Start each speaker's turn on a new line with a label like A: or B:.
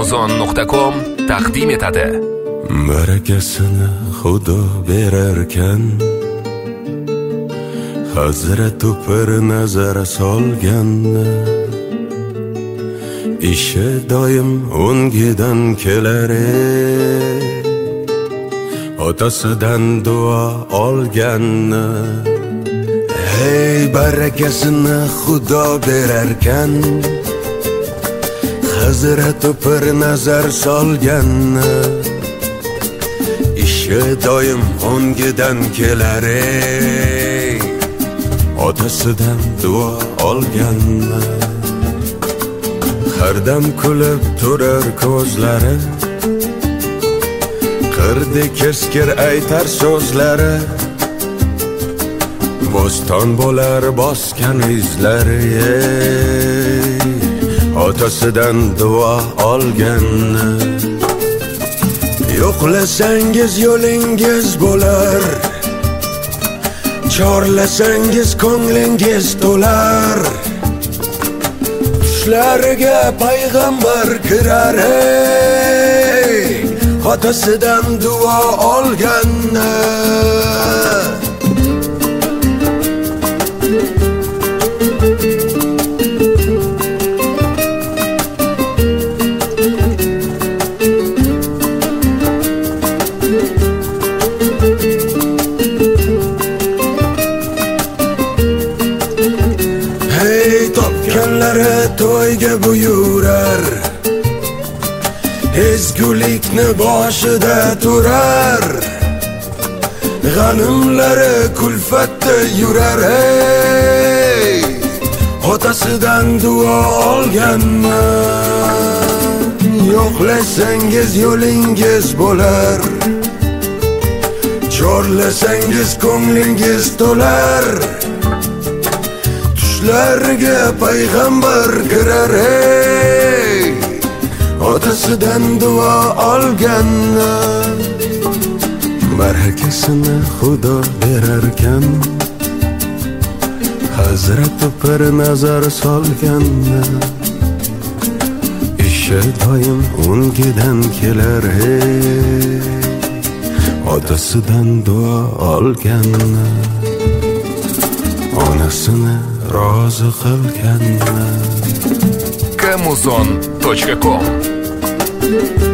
A: Kamuzon.com taqdim etadi.
B: Barakasini Xudo berarkan, Hazrat bir nazar solganni, ishi doim o'ngidan kelar, otasidan duo olganni. Hey, barakasini Xudo berarkan, Hazrat bir nazar solganni, ishi doim o'ngidan kelar, otasidan duo olganni. Har dam kulib turar ko'zlari, qirdi keskir aytar so'zlari, bo'ston bo'lar bosgan izlari, otasidan duo olganni. Yo'qlasangiz yo'lingiz bo'lar, chorlasangiz ko'nglingiz to'lar, tushlariga payg'ambar kirar, otasidan duo olganni. Topganlari to'yga buyurar, ezgulikni boshida turar, g'animlari kulfatda yurar, otasidan duo olganni. Yo'qlasangiz yo'lingiz bo'lar, chorlasangiz ko'nglingiz to'lar, tushlariga payg'ambar kirar, otasidan duo olganni. Barakasini Xudo berarkan, Hazrat bir nazar solganni, ishi doim o'ngidan kelar, otasidan duo olganni, onasini rozi qilganni.
A: Kamuzon.com